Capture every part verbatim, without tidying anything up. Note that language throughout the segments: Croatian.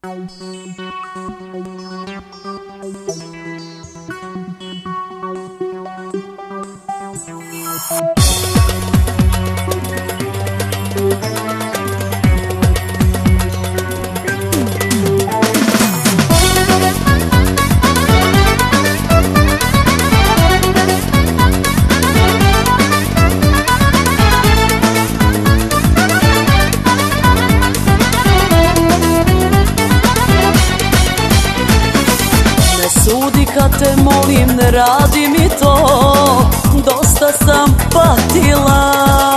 Sudi kad te molim, ne radi mi to, dosta sam patila.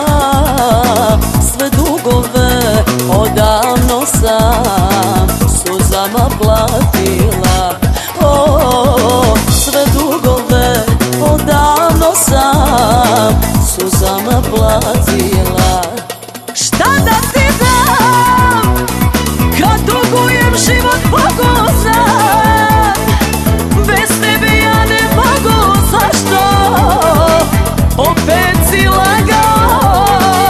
Sve dugove odavno sam suzama platila. O, sve dugove odavno sam suzama platila. Šta da ti dam kad dugujem život Bogu sam? Bez tebe ja ne mogu, zašto opet si lagao?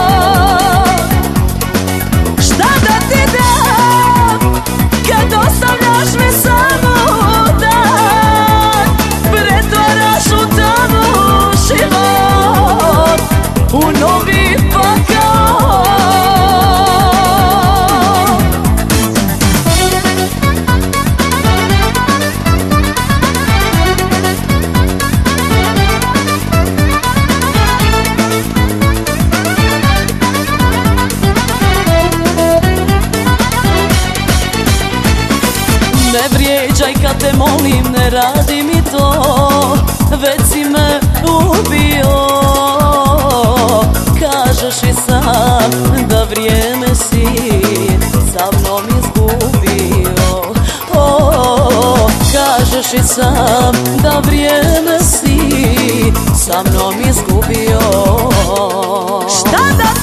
Šta da ti dam kad ostavljaš me samotan? Pretvaraš u tamu život, u novi pakao. Ne vrijeđaj kad te molim, ne radi mi to, već si me ubio. Kažeš i sam da vrijeme si sa mnom izgubio. O, kažeš i sam da vrijeme si sa mnom izgubio. Šta da